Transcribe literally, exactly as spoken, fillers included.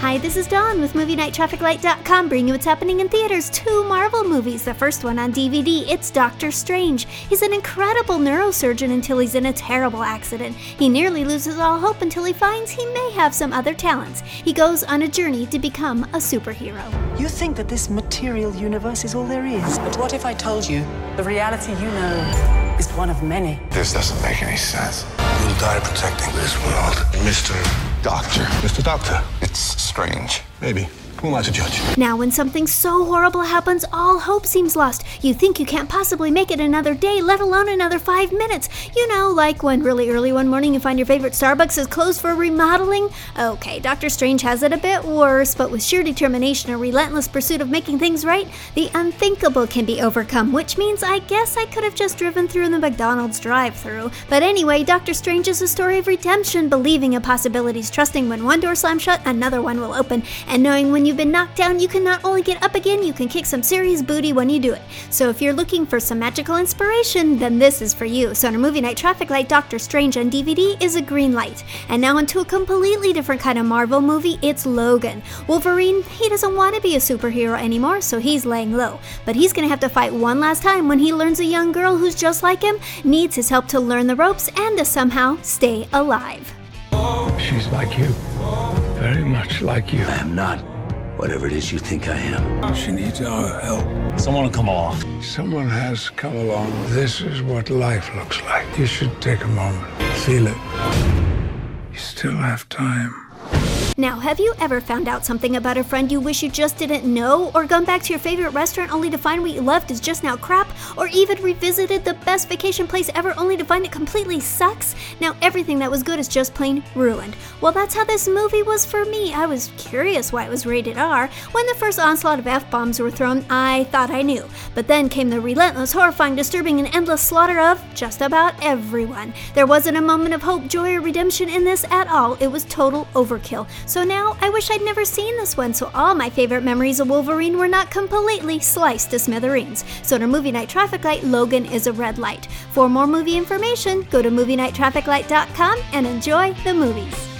Hi, this is Dawn with Movie Night Traffic Light dot com, bringing you what's happening in theaters. Two Marvel movies. The first one on D V D, it's Doctor Strange. He's an incredible neurosurgeon until he's in a terrible accident. He nearly loses all hope until he finds he may have some other talents. He goes on a journey to become a superhero. You think that this material universe is all there is, but what if I told you the reality you know is one of many? This doesn't make any sense. You'll die protecting this world, Mister Doctor. Mister Doctor. It's strange. Maybe. Who am I to judge? Now, when something so horrible happens, all hope seems lost. You think you can't possibly make it another day, let alone another five minutes. You know, like when really early one morning you find your favorite Starbucks is closed for remodeling? Okay, Doctor Strange has it a bit worse, but with sheer determination and relentless pursuit of making things right, the unthinkable can be overcome, which means I guess I could have just driven through the McDonald's drive-thru. But anyway, Doctor Strange is a story of redemption, believing in possibilities, trusting when one door slams shut, another one will open, and knowing when you You've been knocked down, you can not only get up again, you can kick some serious booty when you do it. So if you're looking for some magical inspiration, then this is for you. So on our Movie Night Traffic Light, Doctor Strange on D V D is a green light. And now into a completely different kind of Marvel movie, it's Logan. Wolverine, he doesn't want to be a superhero anymore, so he's laying low. But he's going to have to fight one last time when he learns a young girl who's just like him needs his help to learn the ropes and to somehow stay alive. She's like you. Very much like you. I am not whatever it is you think I am. She needs our help. Someone will come along. Someone has come along. This is what life looks like. You should take a moment. Feel it. You still have time. Now, have you ever found out something about a friend you wish you just didn't know? Or gone back to your favorite restaurant only to find what you left is just now crap? Or even revisited the best vacation place ever only to find it completely sucks? Now everything that was good is just plain ruined. Well, that's how this movie was for me. I was curious why it was rated R. When the first onslaught of F-bombs were thrown, I thought I knew. But then came the relentless, horrifying, disturbing, and endless slaughter of just about everyone. There wasn't a moment of hope, joy, or redemption in this at all. It was total overkill. So now, I wish I'd never seen this one, so all my favorite memories of Wolverine were not completely sliced to smithereens. So in our Movie Night Traffic Light, Logan is a red light. For more movie information, go to Movie Night Traffic Light dot com and enjoy the movies.